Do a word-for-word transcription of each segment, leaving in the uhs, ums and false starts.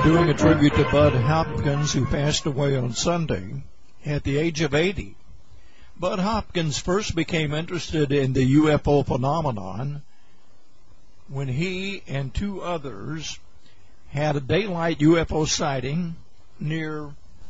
doing a tribute to Bud Hopkins, who passed away on Sunday at the age of eighty. Bud Hopkins first became interested in the U F O phenomenon when he and two others had a daylight U F O sighting near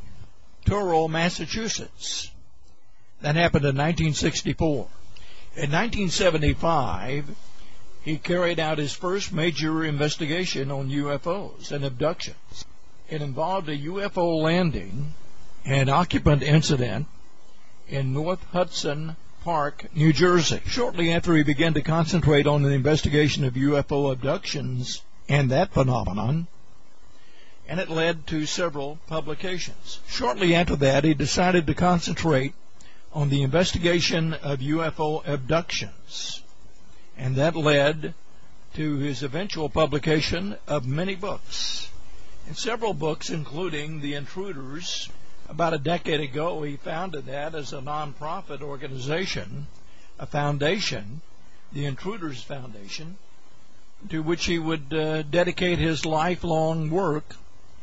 Truro, Massachusetts. That happened in nineteen sixty-four. In nineteen seventy-five, he carried out his first major investigation on U F Os and abductions. It involved a U F O landing and occupant incident in North Hudson Park, New Jersey. Shortly after he began to concentrate on the investigation of U F O abductions and that phenomenon, and it led to several publications. Shortly after that, he decided to concentrate on the investigation of U F O abductions, and that led to his eventual publication of many books. In several books, including The Intruders. About a decade ago, he founded that as a non-profit organization, a foundation, the Intruders Foundation, to which he would uh, dedicate his lifelong work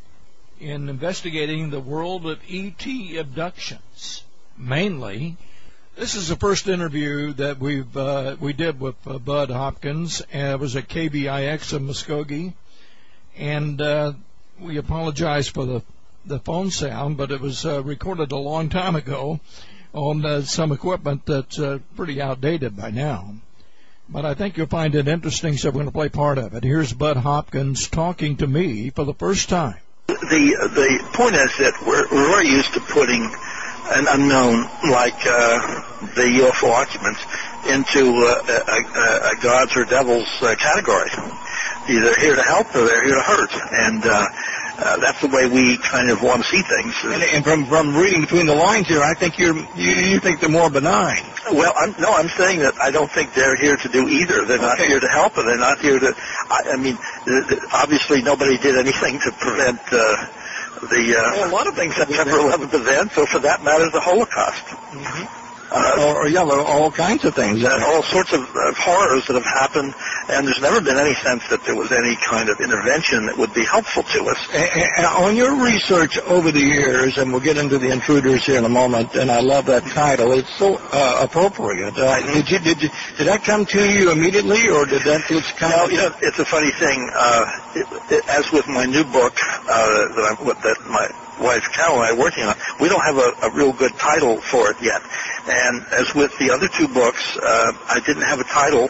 in investigating the world of E T abductions. Mainly, this is the first interview that we've uh, we did with uh, Bud Hopkins. Uh, it was at K B I X in Muskogee, and uh, we apologize for the the phone sound, but it was uh, recorded a long time ago on uh, some equipment that's uh, pretty outdated by now. But I think you'll find it interesting, so we're going to play part of it. Here's Bud Hopkins talking to me for the first time. The the point is that we're, we're very used to putting an unknown like uh, the U F O occupants into uh, a, a, a gods or devils uh, category. Either here to help or they're here to hurt, and uh, uh, that's the way we kind of want to see things. And, and from from reading between the lines here, I think you're you, you think they're more benign. Well, I'm, no, I'm saying that I don't think they're here to do either. They're not okay. here to help, and they're not here to. I, I mean, th- th- obviously nobody did anything to prevent uh, the uh, well, a lot of things. September eleventh event. So for that matter, the Holocaust. Mm-hmm. Uh, or, or yeah, all kinds of things. And all sorts of uh, horrors that have happened, and there's never been any sense that there was any kind of intervention that would be helpful to us. And, and on your research over the years, and we'll get into the Intruders here in a moment, and I love that title. It's so uh, appropriate. Uh, mm-hmm. Did you did you, did that come to you immediately, or did that just kind well, of? You know, it's a funny thing. Uh, it, it, as with my new book uh, that, I, that my wife Carol and I are working on, we don't have a, a real good title for it yet. And as with the other two books, uh, I didn't have a title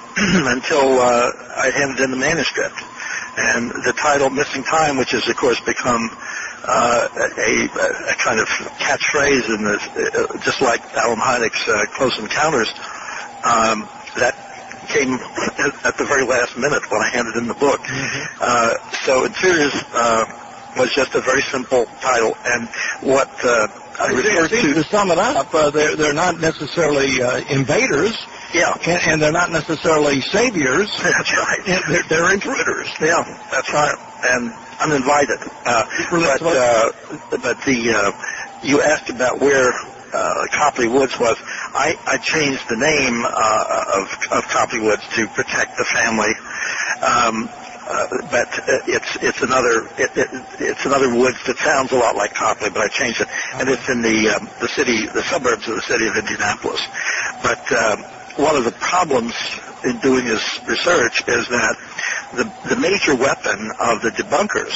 until uh, I handed in the manuscript. And the title, Missing Time, which has, of course, become uh, a, a kind of catchphrase, in this, uh, just like Alan Hynek's uh, Close Encounters, um, that came at the very last minute when I handed in the book. Mm-hmm. Uh, so Intruders uh, was just a very simple title, and what uh, I refer to... To sum it up, uh, they're, they're not necessarily uh, invaders, yeah, and, and they're not necessarily saviors. That's right. They're, they're intruders. Yeah, that's right, and uninvited. Uh, but, uh, but the uh, you asked about where uh, Copley Woods was. I, I changed the name uh, of, of Copley Woods to protect the family. Um, Uh, but it's it's another it, it, it's another woods that sounds a lot like Copley, but I changed it, and it's in the um, the city, the suburbs of the city of Indianapolis. But um, one of the problems in doing this research is that the the major weapon of the debunkers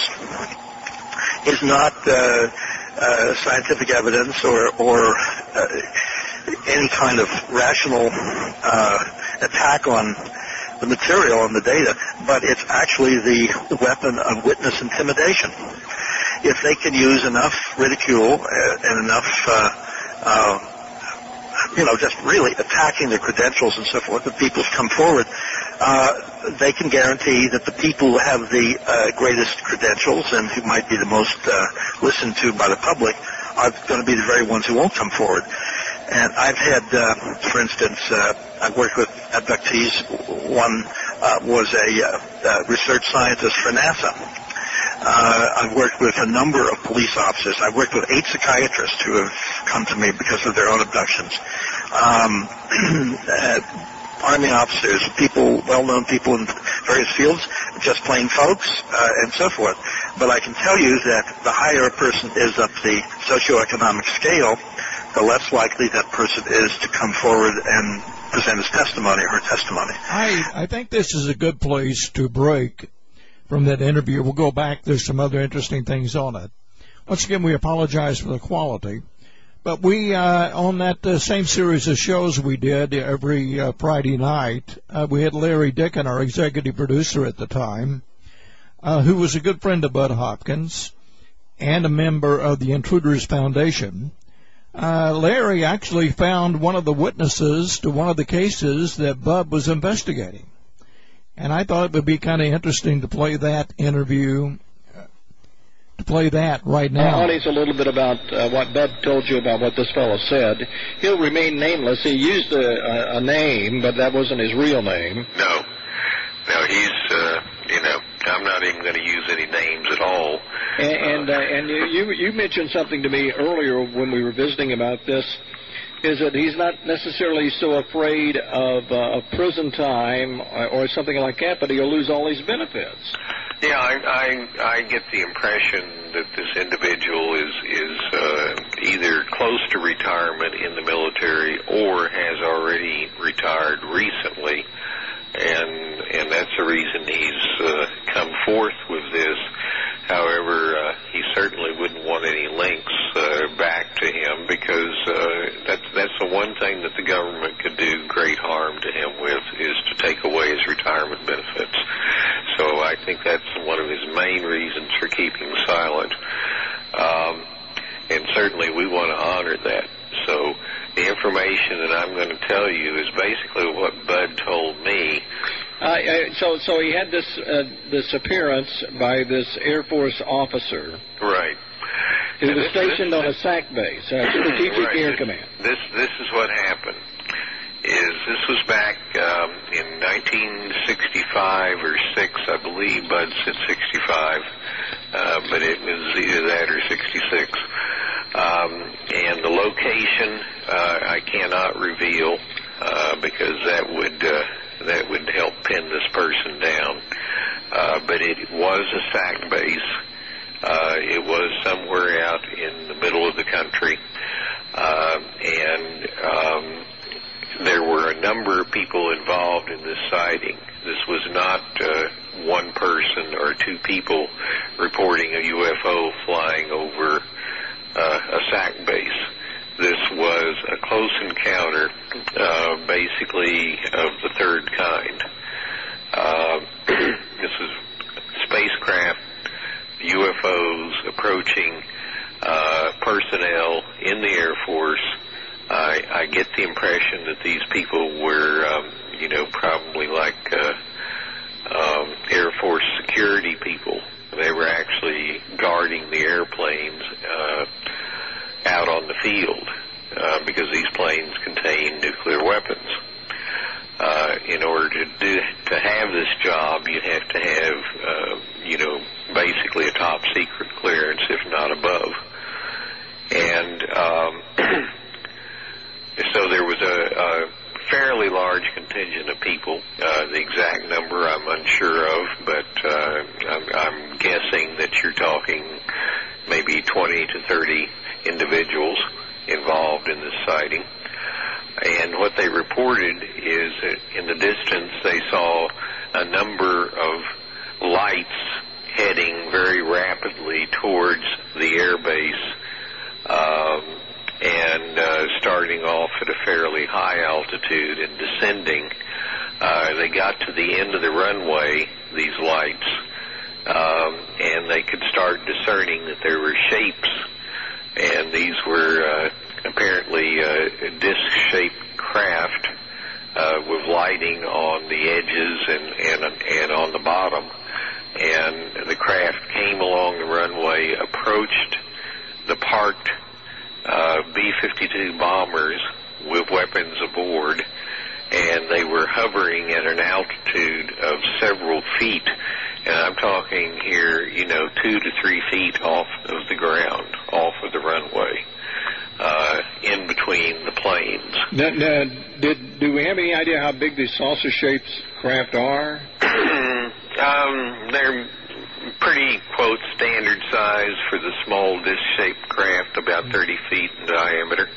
is not uh, uh, scientific evidence or or uh, any kind of rational uh, attack on the material and the data, but it's actually the, the weapon of witness intimidation. If they can use enough ridicule and enough, uh, uh, you know, just really attacking their credentials and so forth, that people come forward, uh, they can guarantee that the people who have the uh, greatest credentials and who might be the most uh, listened to by the public are going to be the very ones who won't come forward. And I've had, uh, for instance, uh, I've worked with abductees. One uh, was a uh, uh, research scientist for NASA. Uh, I've worked with a number of police officers. I've worked with eight psychiatrists who have come to me because of their own abductions. Um, uh, Army officers, people, well-known people in various fields, just plain folks, uh, and so forth. but I can tell you that the higher a person is up the socioeconomic scale, the less likely that person is to come forward and present his testimony or her testimony. I, I think this is a good place to break from that interview. We'll go back. There's some other interesting things on it. Once again, we apologize for the quality. But we, uh, on that uh, same series of shows we did every uh, Friday night, uh, we had Larry Dickin, our executive producer at the time, uh, who was a good friend of Bud Hopkins and a member of the Intruders Foundation. Uh, Larry actually found one of the witnesses to one of the cases that Bud was investigating. And I thought it would be kind of interesting to play that interview to play that right now. Audience, a little bit about uh, what Bud told you about what this fellow said. He'll remain nameless. He used a, a, a name, but that wasn't his real name. No. No, he's, uh, you know, I'm not even going to use any names at all. And and, uh, and you, you mentioned something to me earlier when we were visiting about this, is that he's not necessarily so afraid of, uh, of prison time or, or something like that, but he'll lose all his benefits. Yeah, I, I I get the impression that this individual is is uh, either close to retirement in the military or has already retired recently, and and that's the reason he's uh, come forth with this. However, uh, he certainly wouldn't want any links uh, back to him because uh, that's that's the one thing that the government could do great harm to him with is to take away his retirement benefits. So I think that's one of his main reasons for keeping silent. Um, and certainly we want to honor that. So the information that I'm going to tell you is basically what Bud told me. Uh, uh, so, so he had this uh, this appearance by this Air Force officer, right? Who was this, stationed this, on a S A C base, uh, Strategic right. Air this, Command. This this is what happened. Is this was back um, in nineteen sixty-five or six, I believe. Bud said sixty-five, uh, but it was either that or sixty-six. Um, and the location uh, I cannot reveal uh, because that would uh, that would help pin this person down. Uh, but it was a S A C base. Uh, it was somewhere out in the middle of the country, uh, and um, there were a number of people involved in this sighting. This was not uh, one person or two people reporting a U F O flying over uh, a S A C base. This was a close encounter, uh, basically of the third kind. Uh, this is spacecraft, U F Os approaching uh, personnel in the Air Force. I, I get the impression that these people were, um, you know, probably like uh, um, Air Force security people. They were actually guarding the airplanes uh, out on the field uh, because these planes contain nuclear weapons. Uh, in order to do to have this job, you'd have to have, uh, you know, basically a top secret clearance, if not above. And um, so there was a, a fairly large contingent of people. Uh, the exact number I'm unsure of, but uh, I'm, I'm guessing that you're talking maybe twenty to thirty individuals involved in this sighting. And what they reported is that in the distance they saw a number of lights heading very rapidly towards the air base, um, and uh, starting off at a fairly high altitude and descending. Uh, they got to the end of the runway, these lights, um, and they could start discerning that there were shapes, and these were uh, apparently uh, disc-shaped craft uh, with lighting on the edges and, and, and on the bottom. And the craft came along the runway, approached the parked uh, B fifty-two bombers with weapons aboard, and they were hovering at an altitude of several feet. And I'm talking here, you know, two to three feet off of the ground, off of the runway, uh, in between the planes. Now, now, did, do we have any idea how big these saucer-shaped craft are? um, they're pretty, quote, standard size for the small disc-shaped craft, about thirty feet in diameter.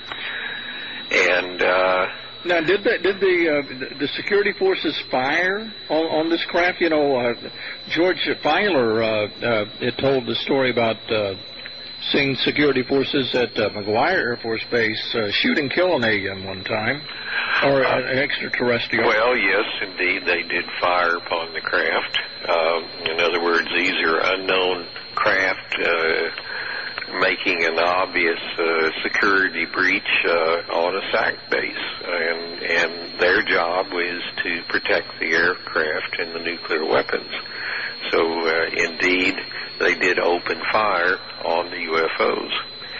And uh, now, did the did the uh, the security forces fire on, on this craft? You know, uh, George Filer uh, uh, had told the story about uh, seeing security forces at uh, McGuire Air Force Base uh, shoot and kill an alien one time, or uh, an extraterrestrial. Well, yes, indeed, they did fire upon the craft. Uh, in other words, these are unknown craft uh, making an obvious uh, security breach uh, on a S A C base, and and their job was to protect the aircraft and the nuclear weapons. So, uh, indeed, they did open fire on the U F Os.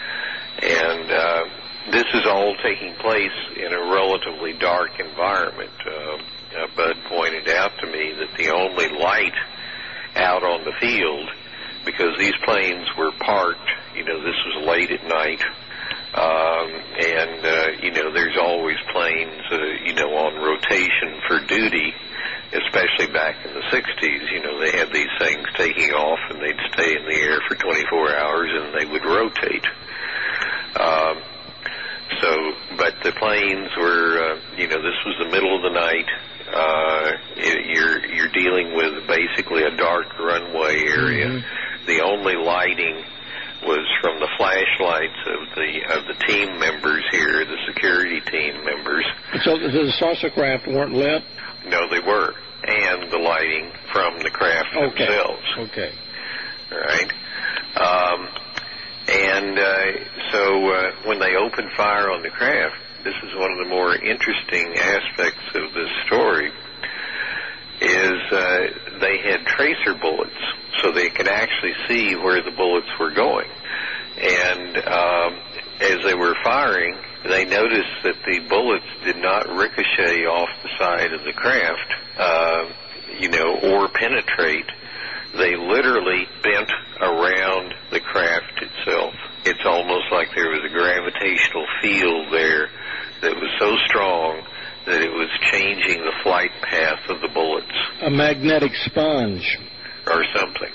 And uh, this is all taking place in a relatively dark environment. Uh, uh, Bud pointed out to me that the only light out on the field, because these planes were parked, you know, this was late at night, um, and, uh, you know, there's always planes, uh, you know, on rotation for duty, especially back in the sixties. You know, they had these things taking off and they'd stay in the air for twenty-four hours and they would rotate. Um, so, but the planes were, uh, you know, this was the middle of the night. Uh, it, you're, you're dealing with basically a dark runway area. Mm-hmm. The only lighting was from the flashlights of the of the team members here, the security team members. So the saucer craft weren't lit? No, they were, and the lighting from the craft okay. themselves. Okay. All right. Um, and uh, so uh, when they opened fire on the craft, this is one of the more interesting aspects of this story, is uh, they had tracer bullets, so they could actually see where the bullets were going. And um, as they were firing, they noticed that the bullets did not ricochet off the side of the craft, uh, you know, or penetrate. They literally bent around the craft itself. It's almost like there was a gravitational field there that was so strong that it was changing the flight path of the bullets. A magnetic sponge. Or something.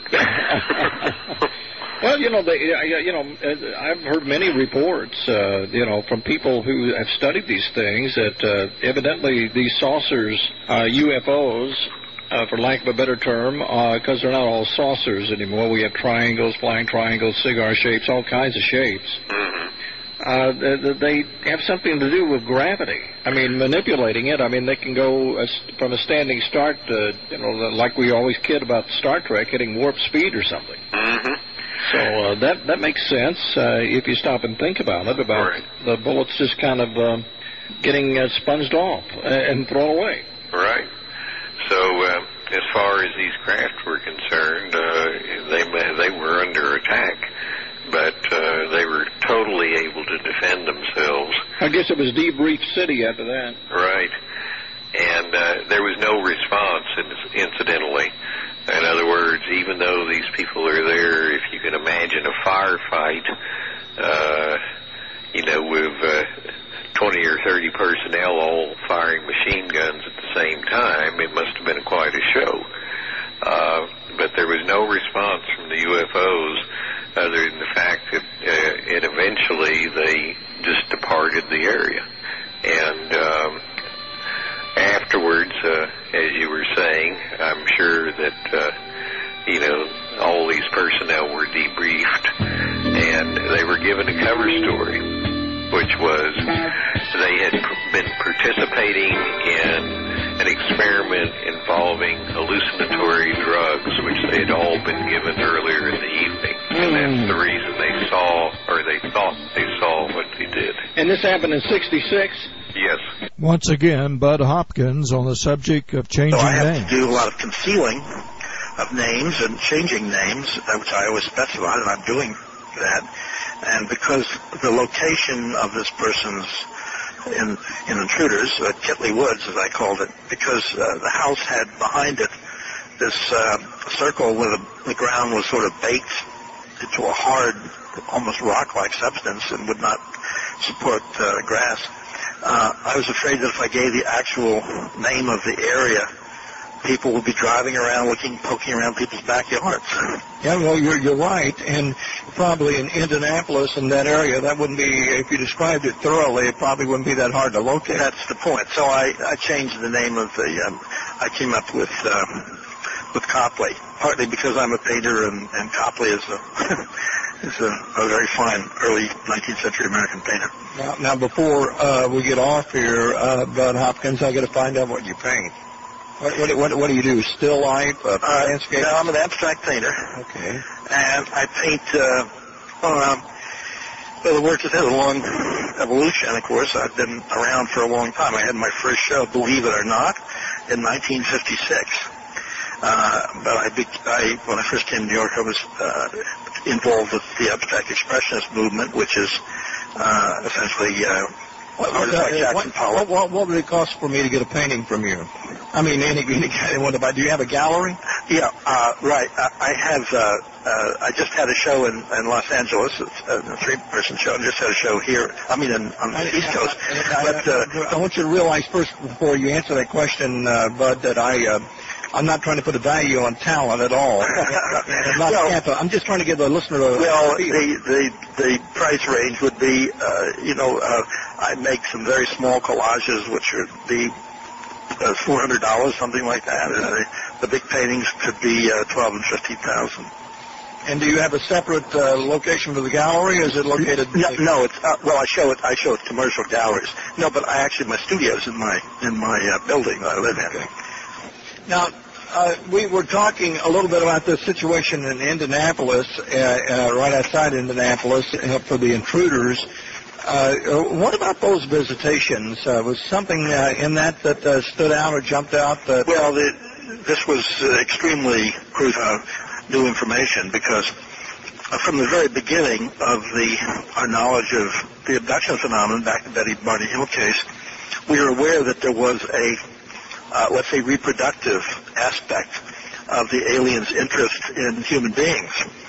Well, you know, they, you know, I've heard many reports, uh, you know, from people who have studied these things that uh, evidently these saucers, uh, U F Os, uh, for lack of a better term, because uh, they're not all saucers anymore. We have triangles, flying triangles, cigar shapes, all kinds of shapes. Mm-hmm. Uh, they, they have something to do with gravity. I mean, manipulating it. I mean, they can go uh, from a standing start, to, you know, like we always kid about Star Trek, hitting warp speed or something. Mm-hmm. So uh, that that makes sense uh, if you stop and think about it, about right. the bullets just kind of uh, getting uh, sponged off and thrown away. Right. So uh, as far as these craft were concerned, uh, they they were under attack, but uh, they were totally able to defend themselves. I guess it was Debrief City after that. Right. And uh, there was no response, incidentally. In other words, even though these people are there, if you can imagine a firefight, uh, you know, with uh, twenty or thirty personnel all firing machine guns at the same time, it must have been quite a show. Uh, but there was no response from the U F Os other than the fact that uh, it eventually they just departed the area. And um, afterwards, uh, as you were saying, I'm sure that, uh, you know, all these personnel were debriefed, and they were given a cover story, which was they had pr- been participating in an experiment involving hallucinatory drugs, which they had all been given earlier in the evening, and that's the reason they saw, or they thought they saw what they did. And this happened in sixty-six? Yes. Once again, Bud Hopkins on the subject of changing so I have names. to do a lot of concealing of names and changing names, which I always specify, and I'm doing that. And because the location of this person's in, in Intruders, uh, Kitley Woods, as I called it, because uh, the house had behind it this uh, circle where the, the ground was sort of baked into a hard, almost rock-like substance and would not support uh, grass. Uh, I was afraid that if I gave the actual name of the area people would be driving around, looking, poking around people's backyards. Yeah, well, you're you're right, and probably in Indianapolis and that area, that wouldn't be, if you described it thoroughly, it probably wouldn't be that hard to locate. That's the point. So I, I changed the name of the, um, I came up with um, with Copley, partly because I'm a painter, and, and Copley is a is a, a very fine early nineteenth century American painter. Now, now before uh, we get off here, uh, Bud Hopkins, I got to find out what you paint. What, what, what, what do you do? Still life, uh, uh, landscape? No, I'm an abstract painter. Okay. And I paint, uh, well, um, well, the work has had a long evolution, of course. I've been around for a long time. I had my first show, believe it or not, in nineteen fifty-six. Uh, but I, be, I, when I first came to New York, I was uh, involved with the abstract expressionist movement, which is uh, essentially uh, What, artists uh, like Jackson what, Pollock. what, what, what would it cost for me to get a painting from you? I mean, any, any kind of one. Do you have a gallery? Yeah, uh, right. I, I have. Uh, uh, I just had a show in, in Los Angeles. It's a three-person show. I just had a show here. I mean, in, on the I, East Coast. I, But uh, I, I want you to realize first, before you answer that question, uh, Bud, that I. Uh, I'm not trying to put a value on talent at all. I'm, not well, I'm just trying to give the listener a well, feel. the, the the price range would be, uh, you know, uh, I make some very small collages, which would be uh, four hundred dollars, something like that. And the, the big paintings could be uh, twelve and fifteen thousand. And do you have a separate uh, location for the gallery? Or is it located? No, no it's uh, well. I show it. I show it at commercial galleries. No, but I actually my studio's in my in my uh, building that I live in. Okay. Now, uh, we were talking a little bit about the situation in Indianapolis, uh, uh, right outside Indianapolis, uh, for the intruders. Uh, what about those visitations? Uh, was something uh, in that that uh, stood out or jumped out? That well, the, this was uh, extremely crucial, uh, new information, because uh, from the very beginning of the our knowledge of the abduction phenomenon, back to Betty Barney Hill case, we were aware that there was a Uh, let's say, reproductive aspect of the aliens' interest in human beings.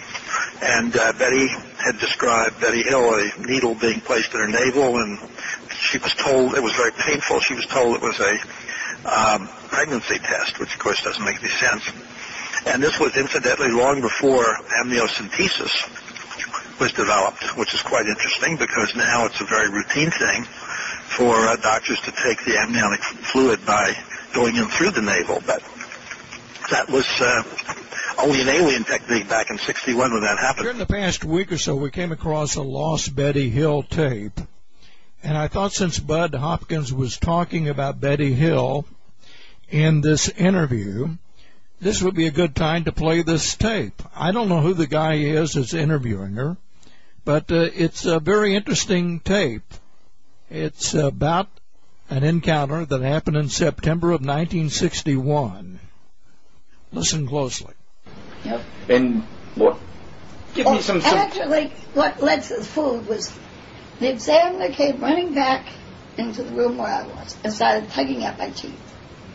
And uh, Betty had described, Betty Hill, a needle being placed in her navel, and she was told, it was very painful, she was told it was a um, pregnancy test, which of course doesn't make any sense. And this was incidentally long before amniocentesis was developed, which is quite interesting because now it's a very routine thing for uh, doctors to take the amniotic fluid by going in through the navel, but that was uh, only an alien technique back in sixty-one when that happened. During the past week or so, we came across a lost Betty Hill tape, and I thought since Bud Hopkins was talking about Betty Hill in this interview, this would be a good time to play this tape. I don't know who the guy is that's interviewing her, but uh, it's a very interesting tape. It's about an encounter that happened in September of nineteen sixty-one. Listen closely. Yep. And what? Give well, me some, some... Actually, what led to the food was the examiner came running back into the room where I was and started tugging at my teeth.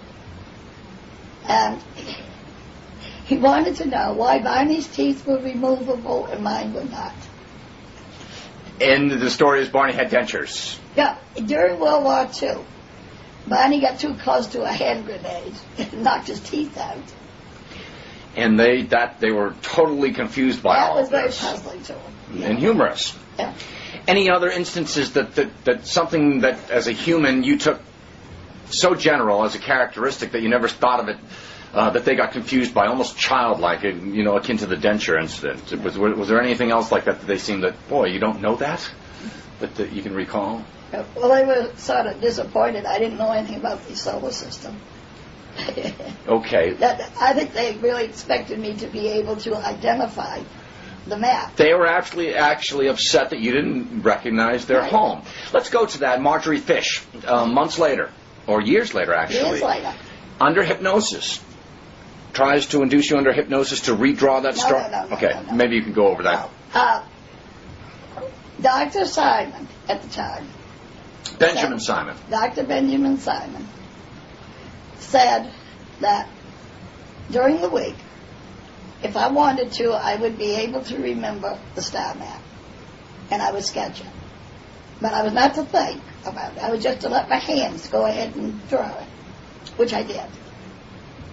And he wanted to know why Barney's teeth were removable and mine were not. And the story is Barney had dentures. Yeah, during World War Two, Barney got too close to a hand grenade and knocked his teeth out. And they that they were totally confused by that all was of very this. puzzling to him. Yeah. And humorous. Yeah. Any other instances that, that, that something that, as a human, you took so general as a characteristic that you never thought of it, uh, that they got confused by, almost childlike, you know, akin to the denture incident? Was, was there anything else like that that they seemed that, boy, you don't know that? That, that you can recall? Well, they were sort of disappointed. I didn't know anything about the solar system. Okay. That, I think they really expected me to be able to identify the map. They were actually actually upset that you didn't recognize their Right. home. Let's go to that. Marjorie Fish, uh, months later, or years later, actually, Years later. under hypnosis, tries to induce you under hypnosis to redraw that No, story. no, no, no, okay, no, no. maybe you can go over that. Uh, Doctor Simon, at the time, Benjamin Simon. Doctor Benjamin Simon, said that during the week, if I wanted to, I would be able to remember the star map, and I would sketch it. But I was not to think about it. I was just to let my hands go ahead and draw it, which I did.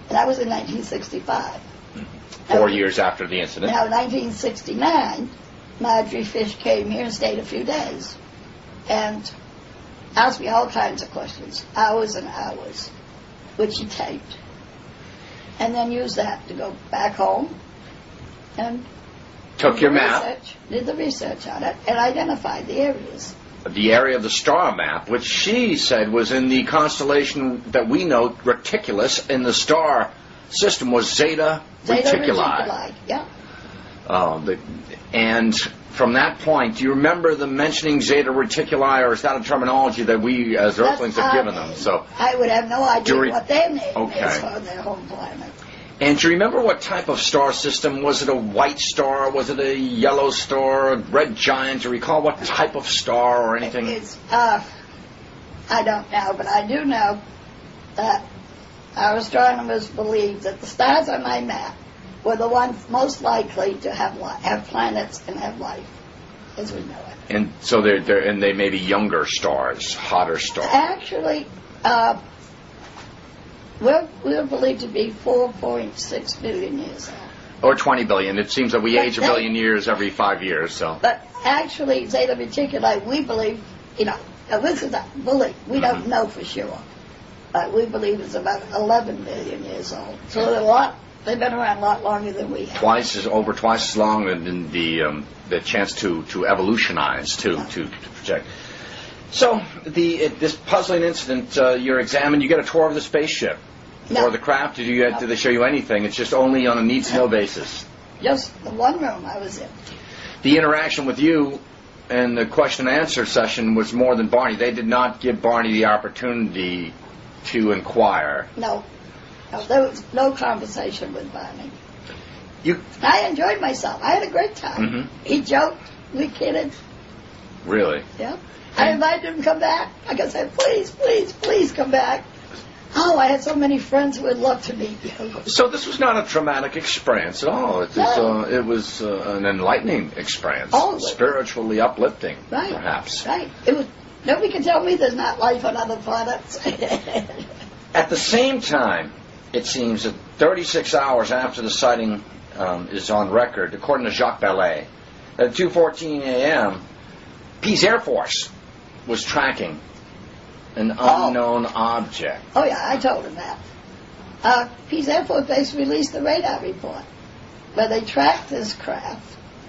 And that was in nineteen sixty-five. Four now, years after the incident. Now, in nineteen sixty-nine, Marjorie Fish came here and stayed a few days. And asked me all kinds of questions, hours and hours, which she taped. And then used that to go back home and took your map, research, did the research on it, and identified the areas. The area of the star map, which she said was in the constellation that we know, Reticulus, in the star system was Zeta, Zeta Reticuli. Reticuli, yeah. Uh, the, and from that point, do you remember them mentioning Zeta Reticuli, or is that a terminology that we as That's Earthlings have given them? So I would have no idea re- what their name okay. is for their home planet. And do you remember what type of star system? Was it a white star? Was it a yellow star? A red giant? Do you recall what type of star or anything? It's, uh, I don't know, but I do know that our astronomers believe that the stars on my map were the ones most likely to have li- have planets and have life, as we know it. And so they're, they're and they may be younger stars, hotter stars. Actually, uh, we're, we're believed to be four point six billion years old. Or twenty billion. It seems that we But age a that- billion years every five years. So. But actually, Zeta Reticuli, we believe, you know, now this is a belief. We Mm-hmm. don't know for sure. But we believe it's about eleven billion years old. So they're a lot, they've been around a lot longer than we have. Twice as over twice as long, and in the um, the chance to to evolutionize to Yeah. to, to project. So the uh, this puzzling incident, uh, you're examined. You get a tour of the spaceship No. or the craft. Did you No. did they show you anything? It's just only on a need to know basis. Just the one room I was in. The interaction with you and the question and answer session was more than Barney. They did not give Barney the opportunity to inquire. No. No, there was no conversation with Barney. You I enjoyed myself. I had a great time. Mhm. He joked. We kidded. really? Yeah. I invited him to come back. Like I said, please, please, please come back. Oh, I had so many friends who would love to meet you. So this was not a traumatic experience at all. It was, No. uh, it was uh, an enlightening experience, Oh, spiritually uplifting, Right. perhaps. Right. It was. Nobody can tell me there's not life on other planets. At the same time, it seems that thirty-six hours after the sighting um, is on record, according to Jacques Vallée, at two fourteen a.m., Pease Air Force was tracking an Oh. unknown object. Oh, yeah, I told him that. Uh, Pease Air Force Base released the radar report where they tracked this craft,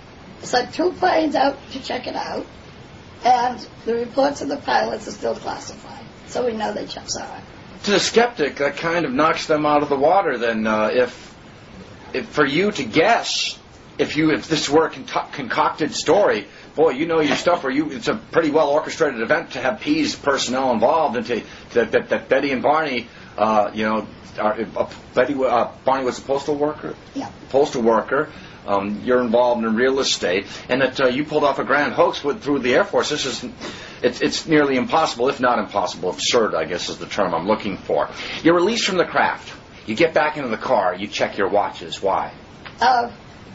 sent two planes out to check it out, and the reports of the pilots are still classified. So we know they just saw it. To the skeptic, that kind of knocks them out of the water. Then, uh, if, if for you to guess, if you if this were a con- concocted story, boy, you know your stuff. Or you, it's a pretty well orchestrated event to have Pease personnel involved, and to, to that, that Betty and Barney, uh, you know, are, uh, Betty uh, Barney was a postal worker. Yeah. Postal worker. Um, you're involved in real estate, and that uh, you pulled off a grand hoax with, through the Air Force. This is, it's, it's nearly impossible, if not impossible, absurd, I guess is the term I'm looking for. You're released from the craft. You get back into the car. You check your watches. Why? Uh,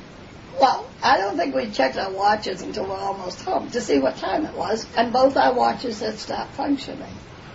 well, I don't think we checked our watches until we're almost home to see what time it was, and both our watches had stopped functioning.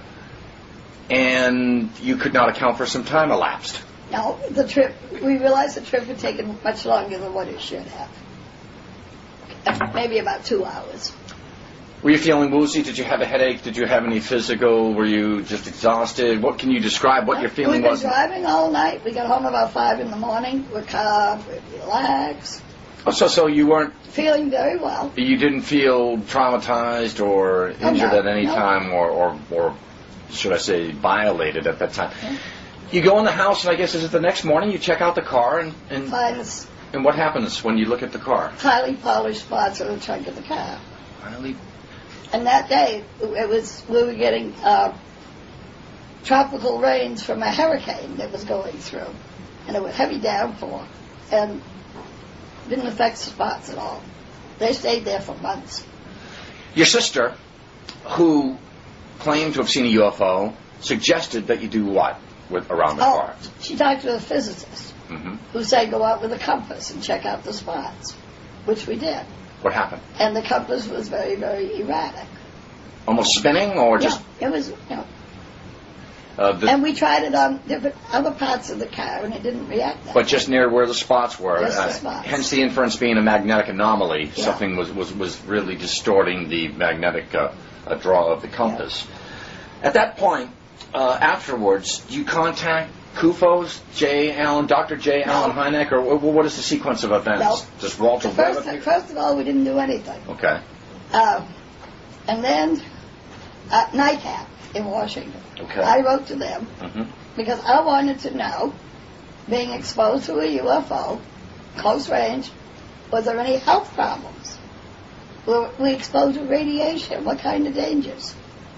And you could not account for some time elapsed. No, the trip, we realized the trip had taken much longer than what it should have. Maybe about two hours. Were you feeling woozy? Did you have a headache? Did you have any physical? Were you just exhausted? What can you describe what your feeling We've been was? driving all night. We got home about five in the morning. We're calm, we're relaxed, Oh, so, so you weren't, feeling very well. you didn't feel traumatized or injured no, at any no. time, or, or, or should I say, violated at that time? Yeah. You go in the house, and I guess is it the next morning? You check out the car, and and, Finds and what happens when you look at the car? highly polished spots on the trunk of the car. Highly. And that day, it was we were getting uh, tropical rains from a hurricane that was going through, and it was heavy downpour, and didn't affect the spots at all. They stayed there for months. Your sister, who claimed to have seen a U F O, suggested that you do what with around the Oh, car? she talked to a physicist hmm who said go out with a compass and check out the spots, which we did. What happened? And the compass was very, very erratic. Almost spinning, or just? Yeah, it was, you know. Uh, the, and we tried it on different other parts of the car, and it didn't react that but way. just near where the spots were. Just the Uh, spots. hence the inference being a magnetic anomaly. Yeah. Something was, was, was really distorting the magnetic uh, uh, draw of the compass. Yeah. At that point, uh, afterwards, do you contact C U F Os, J. Allen, Doctor J. No. Allen Hynek, or wh- what is the sequence of events? No. Does Walter The first, Webb appear? first of all, we didn't do anything. Okay. Uh, and then at NICAP in Washington, Okay. I wrote to them Mm-hmm. because I wanted to know, being exposed to a U F O, close range, was there any health problems? Were we exposed to radiation? What kind of dangers?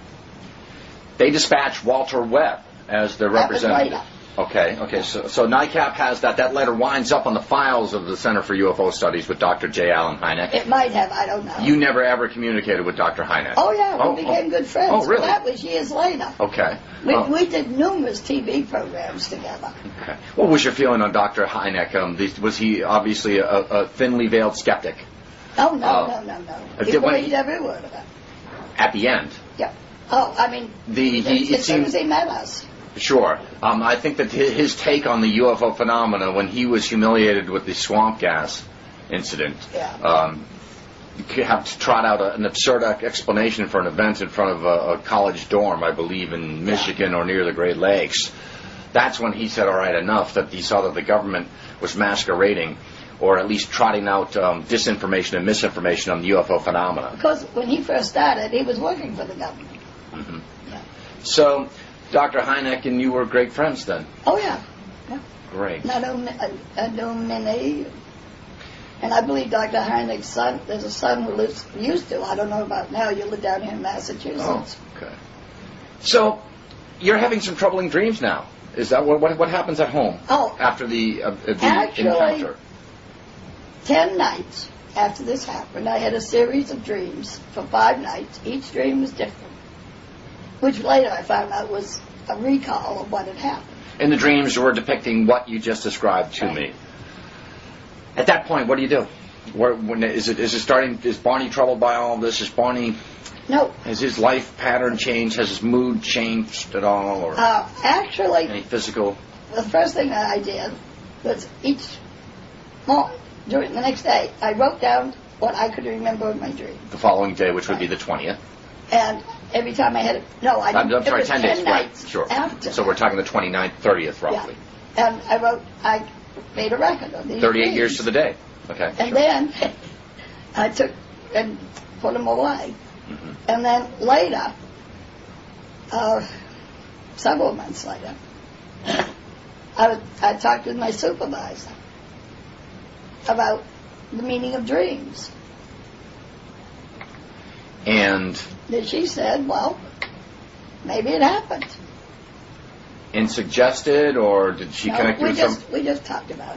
They dispatched Walter Webb as their That was representative. later. Okay, okay. So, so NICAP has that. That letter winds up on the files of the Center for U F O Studies with Doctor J. Allen Hynek. It might have, I don't know. You never ever communicated with Doctor Hynek? Oh, yeah, we Oh, became oh. good friends. Oh, really? But that was years later. Okay. We, Oh, we did numerous T V programs together. okay. What was your feeling on Doctor Hynek? Um, these- was he obviously a, a thinly veiled skeptic Oh, no, Uh, no, no, no. uh, He did- when believed he- every word of it. at the end? Yeah. Oh, I mean, The he, it as soon seemed as he met us. sure. Um, I think that hi- his take on the U F O phenomena when he was humiliated with the swamp gas incident. Yeah. Um, you have to trot out a, an absurd explanation for an event in front of a, a college dorm, I believe, in Michigan or near the Great Lakes. That's when he said, all right, enough, that he saw that the government was masquerading or at least trotting out um, disinformation and misinformation on the U F O phenomena. Because when he first started, he was working for the government. hmm Yeah. So Doctor Hynek and you were great friends then? Oh, yeah. yeah. Great. Not only, I, I know many. And I believe Doctor Heinrich's son, there's a son who lives, used to, I don't know about now, you live down here in Massachusetts. Oh, okay. So you're having some troubling dreams now. Is that what what, what happens at home Oh. after the, uh, the Actually- encounter? Ten nights after this happened, I had a series of dreams for five nights. Each dream was different, which later I found out was a recall of what had happened. And the dreams were depicting what you just described to Right. me. At that point, what do you do? Where, when, is it is it starting? Is Barney troubled by all of this? Is Barney No, has his life pattern changed? Has his mood changed at all, or uh, actually, any physical? the first thing that I did was each morning, during the next day, I wrote down what I could remember of my dream. The following day, which would be the twentieth. And every time I had it, no, I I'm, didn't. I'm sorry, it was ten ten days. nights Right, sure. after. So we're talking the twenty-ninth, thirtieth, roughly. Yeah. And I wrote, I made a record of these Thirty-eight dreams. years to the day. Okay. And sure. then I took and put them away. Mhm. And then later, uh, several months later, I, I talked with my supervisor about the meaning of dreams. And Then she said, well, maybe it happened. and suggested, or did she No, connect you we with just, some? we just talked about it.